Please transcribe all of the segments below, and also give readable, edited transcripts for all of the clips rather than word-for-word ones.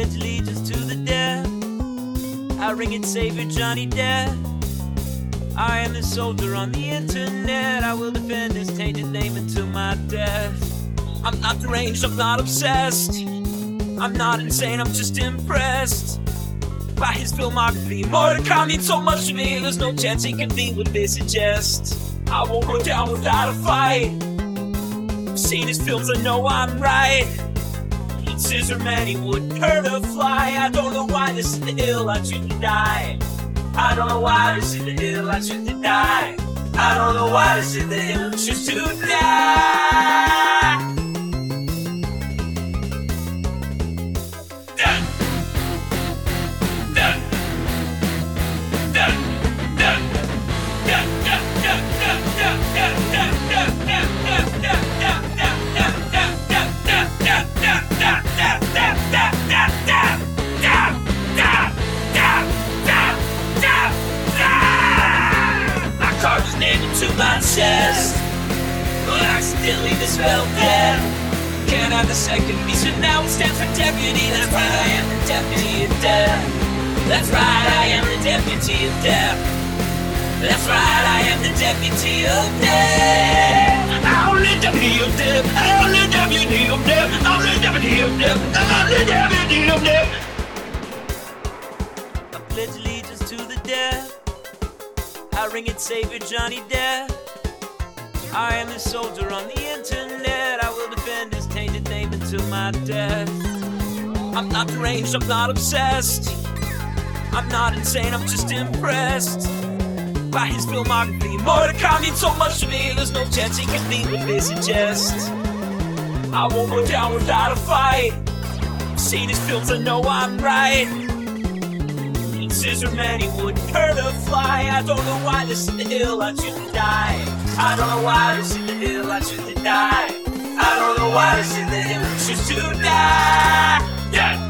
pledge allegiance to the death. I ring it Savior Johnny Depp. I am a soldier on the internet. I will defend this tainted name until my death. I'm not deranged, I'm not obsessed. I'm not insane, I'm just impressed by his filmography. Mordecai means so much to me. There's no chance he can be what they suggest. I won't go down without a fight. I've seen his films, I know I'm right. He'd scissor man, he wouldn't hurt a fly. I don't know why this is the hill I choose to die. I don't know why this is the hill I choose to die. I don't know why this is the hill I choose to die. To my chest, but accidentally misspelled death. Can't have the second piece, and now it stands for deputy. That's right, I am the deputy of death. That's right, I am the deputy of death. That's right, I am the deputy of death. I'm the deputy of death. I'm the deputy of death. I'm the deputy of death. I'm the deputy of death. I pledge allegiance to the death. I ring it Savior Johnny Depp. I am a soldier on the internet. I will defend his tainted name until my death. I'm not deranged, I'm not obsessed. I'm not insane, I'm just impressed by his filmography. Mordecai means so much to me. There's no chance he can be what they suggest. I won't go down without a fight. I've seen his films, I know I'm right. Scissor man, he wouldn't hurt a fly. I don't know why this is the hill I choose to die. I don't know why this is the hill I choose to die. I don't know why this is the hill I choose to die. Yeah.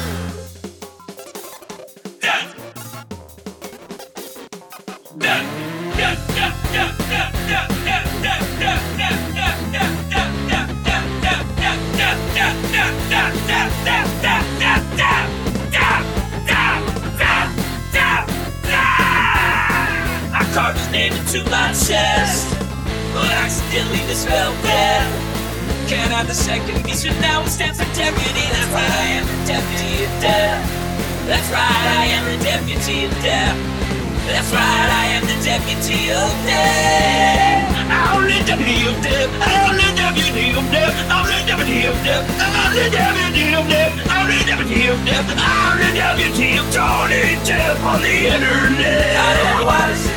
Carved his name into my chest, but accidentally misspelled death. Can't have the second piece, and now it stands for deputy. That's right, I am the deputy of death. That's right, I am the deputy of death. That's right, I am the deputy of death. I'm the deputy of death. I'm the deputy of death. I'm the deputy of death. I'm the deputy of death. I'm the deputy of death. I'm the deputy of Johnny Depp on the internet. I don't know why this is